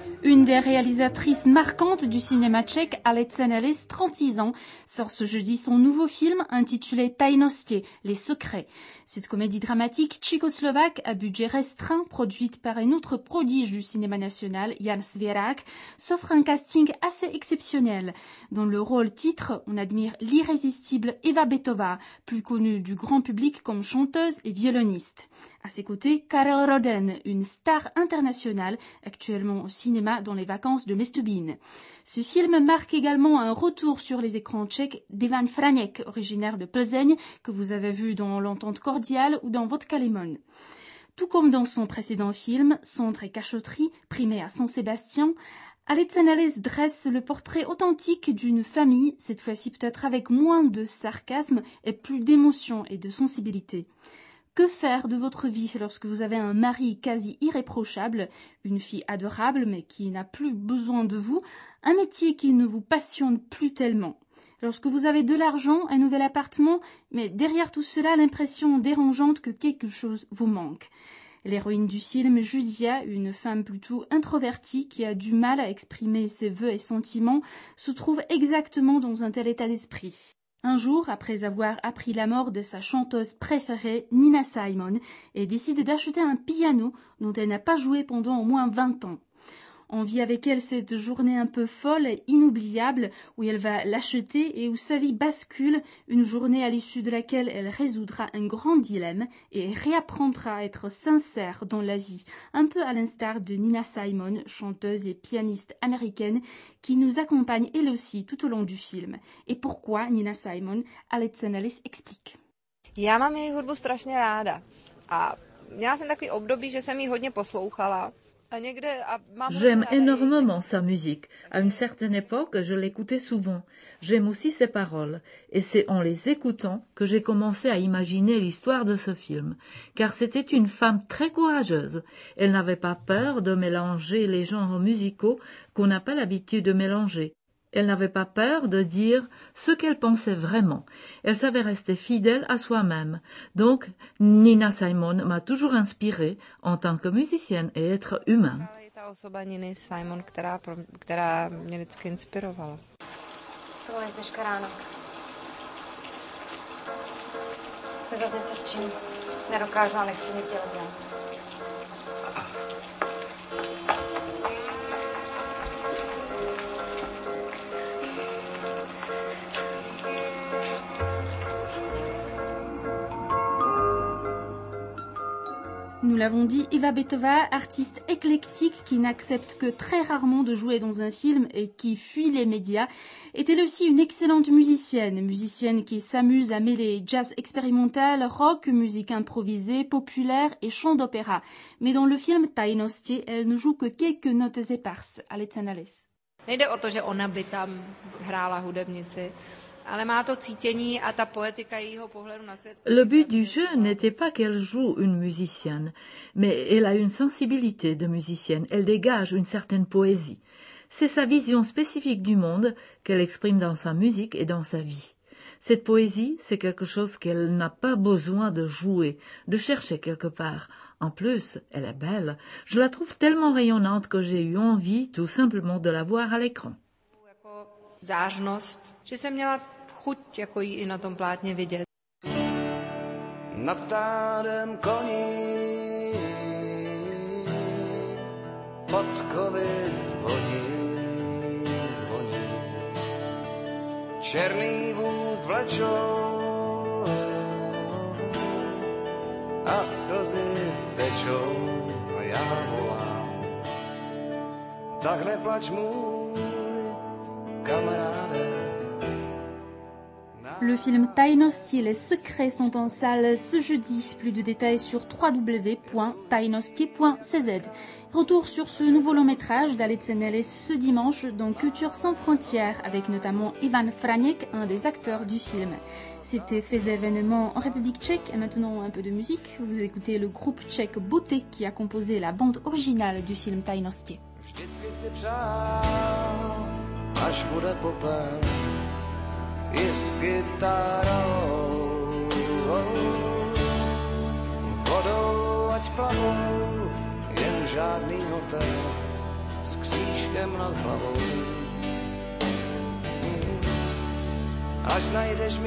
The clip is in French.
Une des réalisatrices marquantes du cinéma tchèque, Alecen Ellis, 36 ans, sort ce jeudi son nouveau film intitulé Tajnosti, Les Secrets. Cette comédie dramatique tchécoslovaque à budget restreint, produite par un autre prodige du cinéma national, Jan Svěrák, s'offre un casting assez exceptionnel. Dans le rôle titre, on admire l'irrésistible Eva Betova, plus connue du grand public comme chanteuse et violoniste. À ses côtés, Karel Roden, une star internationale, actuellement au cinéma dans les vacances de Mestubin. Ce film marque également un retour sur les écrans tchèques d'Ivan Franěk, originaire de Plzeň, que vous avez vu dans L'Entente cordiale ou dans Vodka Lemon. Tout comme dans son précédent film, Cendre et cachotterie, primé à Saint-Sébastien, Alecen Ellis dresse le portrait authentique d'une famille, cette fois-ci peut-être avec moins de sarcasme et plus d'émotion et de sensibilité. Que faire de votre vie lorsque vous avez un mari quasi irréprochable, une fille adorable mais qui n'a plus besoin de vous, un métier qui ne vous passionne plus tellement? Lorsque vous avez de l'argent, un nouvel appartement, mais derrière tout cela l'impression dérangeante que quelque chose vous manque. L'héroïne du film, Julia, une femme plutôt introvertie qui a du mal à exprimer ses vœux et sentiments, se trouve exactement dans un tel état d'esprit. Un jour, après avoir appris la mort de sa chanteuse préférée, Nina Simon, elle décide d'acheter un piano dont elle n'a pas joué pendant au moins 20 ans. On vit avec elle cette journée un peu folle et inoubliable où elle va l'acheter et où sa vie bascule, une journée à l'issue de laquelle elle résoudra un grand dilemme et réapprendra à être sincère dans la vie, un peu à l'instar de Nina Simon, chanteuse et pianiste américaine, qui nous accompagne elle aussi tout au long du film. Et pourquoi Nina Simon? Alecen Ellis explique. Já mám její hudbu strašně ráda a měla jsem takový období, že jsem ji hodně poslouchala. J'aime énormément sa musique. À une certaine époque, je l'écoutais souvent. J'aime aussi ses paroles. Et c'est en les écoutant que j'ai commencé à imaginer l'histoire de ce film. Car c'était une femme très courageuse. Elle n'avait pas peur de mélanger les genres musicaux qu'on n'a pas l'habitude de mélanger. Elle n'avait pas peur de dire ce qu'elle pensait vraiment. Elle savait rester fidèle à soi-même. Donc, Nina Simon m'a toujours inspirée en tant que musicienne et être humain. Ta osoba Niny Simon, která mě vždycky inspirovala. To bylo dneška ráno. To je zase něco, s čím nedokážu a nechci nic dělat dál. Nous l'avons dit, Eva Betova, artiste éclectique qui n'accepte que très rarement de jouer dans un film et qui fuit les médias, est elle aussi une excellente musicienne qui s'amuse à mêler jazz expérimental, rock, musique improvisée, populaire et chant d'opéra. Mais dans le film Tajnosti, elle ne joue que quelques notes éparses. Alecen Ellis. Nejde o to, že ona by tam hrála hudebnici. Le but du jeu n'était pas qu'elle joue une musicienne, mais elle a une sensibilité de musicienne, elle dégage une certaine poésie. C'est sa vision spécifique du monde qu'elle exprime dans sa musique et dans sa vie. Cette poésie, c'est quelque chose qu'elle n'a pas besoin de jouer, de chercher quelque part. En plus, elle est belle. Je la trouve tellement rayonnante que j'ai eu envie tout simplement de la voir à l'écran. Zářnost, že jsem měla chuť jako jí i na tom plátně vidět. Nad stádem koní podkovy zvoní. Černý vůz vlečou a slzy tečou a já volám. Tak neplač můj kamaráde. Le film Tajnosti, les secrets sont en salle ce jeudi. Plus de détails sur www.tajnosti.cz. Retour sur ce nouveau long métrage d'Alecen Ellis ce dimanche dans Culture sans frontières avec notamment Ivan Franěk, un des acteurs du film. C'était Faits et événements en République tchèque et maintenant un peu de musique. Vous écoutez le groupe tchèque Beauté qui a composé la bande originale du film Tajnosti. I s kytarou, vodou ať plavou, jen žádný hotel, skříň vláčkem nad hlavou. Až najdeš mi